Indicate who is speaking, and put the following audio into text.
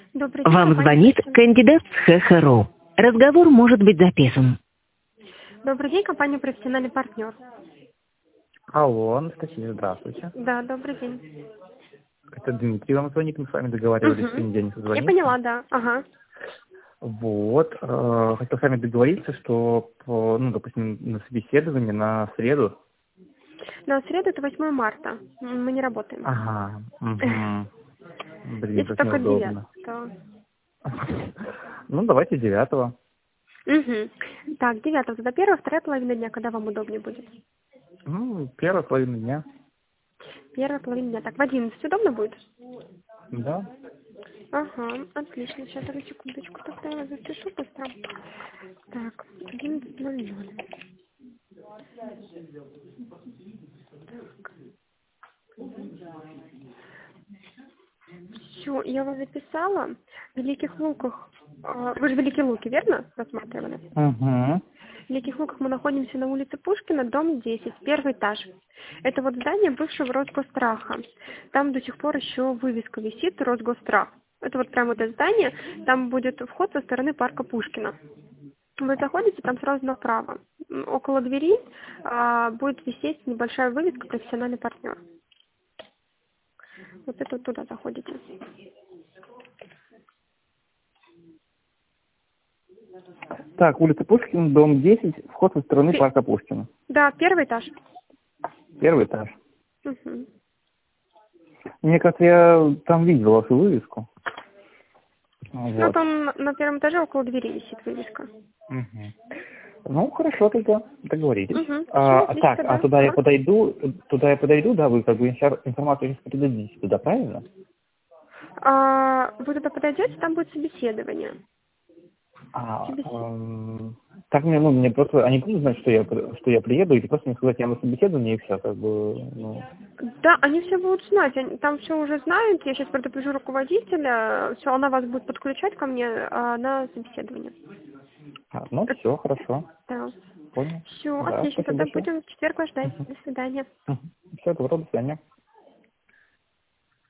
Speaker 1: Добрый день,
Speaker 2: Вам
Speaker 1: компания
Speaker 2: звонит
Speaker 1: профессиональный.
Speaker 2: кандидат с ХХРУ. Разговор может быть записан.
Speaker 1: Добрый день, компания профессиональный партнер.
Speaker 3: Алло, Анастасия, здравствуйте.
Speaker 1: Да, добрый день.
Speaker 3: Это Дмитрий вам звонит, мы с вами договаривались в
Speaker 1: Угу.
Speaker 3: понедельник
Speaker 1: Я
Speaker 3: созвониться.
Speaker 1: поняла, да. Ага.
Speaker 3: Вот, хотел с вами договориться, что, допустим, на собеседование на среду.
Speaker 1: На среду это 8 марта. Мы не работаем.
Speaker 3: Ага, угу. Блин,
Speaker 1: Если
Speaker 3: как
Speaker 1: только 9,
Speaker 3: неудобно.
Speaker 1: то...
Speaker 3: Ну, давайте 9-го.
Speaker 1: Угу. Так, 9 это первая, вторая половина дня, когда вам удобнее будет?
Speaker 3: Ну, первая половина дня.
Speaker 1: Первая половина дня. Так, в 11 удобно будет?
Speaker 3: Да.
Speaker 1: Ага, отлично. Сейчас, одну секундочку, тогда я запишу быстро. Так, 11:00. Все, я вас записала. В Великих Луках. Вы же Великие Луки, верно, рассматривали?
Speaker 3: Угу.
Speaker 1: В Великих Луках мы находимся на улице Пушкина, дом 10, первый этаж. Это вот здание бывшего Росгосстраха. Там до сих пор еще вывеска висит Росгосстрах. Это вот прямо это здание. Там будет вход со стороны парка Пушкина. Вы заходите, там сразу направо. Около двери будет висеть небольшая вывеска «Профессиональный партнер». Вот это вот туда заходите.
Speaker 3: Так, улица Пушкина, дом 10, вход со стороны парка Пушкина.
Speaker 1: Да, первый этаж.
Speaker 3: Первый этаж.
Speaker 1: Угу.
Speaker 3: Мне кажется, я там видел вашу вывеску.
Speaker 1: Ну,
Speaker 3: Вот.
Speaker 1: там на первом этаже около двери висит вывеска.
Speaker 3: Мгм. Ну, хорошо тогда, договорились.
Speaker 1: Угу.
Speaker 3: Так, а туда я подойду, да, вы как бы информацию сейчас передадите туда, правильно?
Speaker 1: Вы туда подойдете, там будет собеседование.
Speaker 3: Так мне просто, они будут знать, что я приеду, или просто мне сказать, я на собеседование, и все, как бы, ну.
Speaker 1: Да, они все будут знать, там все уже знают, я сейчас предупрежу руководителя, все, она вас будет подключать ко мне на собеседование.
Speaker 3: Ну, все, хорошо.
Speaker 1: Да.
Speaker 3: Понял.
Speaker 1: Все,
Speaker 3: Да,
Speaker 1: отлично,
Speaker 3: спасибо
Speaker 1: тогда
Speaker 3: большое.
Speaker 1: будем в четверг вас ждать. До свидания.
Speaker 3: Все, добро, до свидания.